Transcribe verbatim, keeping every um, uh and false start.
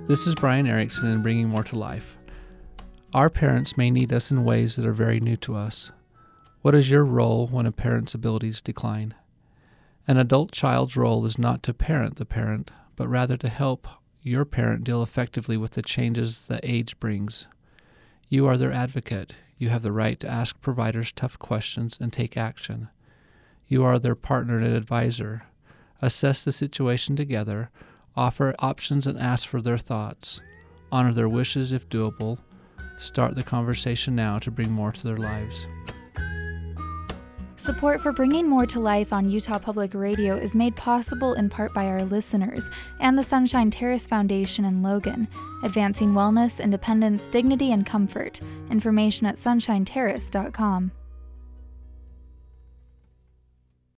This is Brian Erickson in Bringing More to Life. Our parents may need us in ways that are very new to us. What is your role when a parent's abilities decline? An adult child's role is not to parent the parent, but rather to help your parent deal effectively with the changes that age brings. You are their advocate. You have the right to ask providers tough questions and take action. You are their partner and advisor. Assess the situation together, offer options and ask for their thoughts. Honor their wishes if doable. Start the conversation now to bring more to their lives. Support for Bringing More to Life on Utah Public Radio is made possible in part by our listeners and the Sunshine Terrace Foundation in Logan, advancing wellness, independence, dignity, and comfort. Information at sunshine terrace dot com.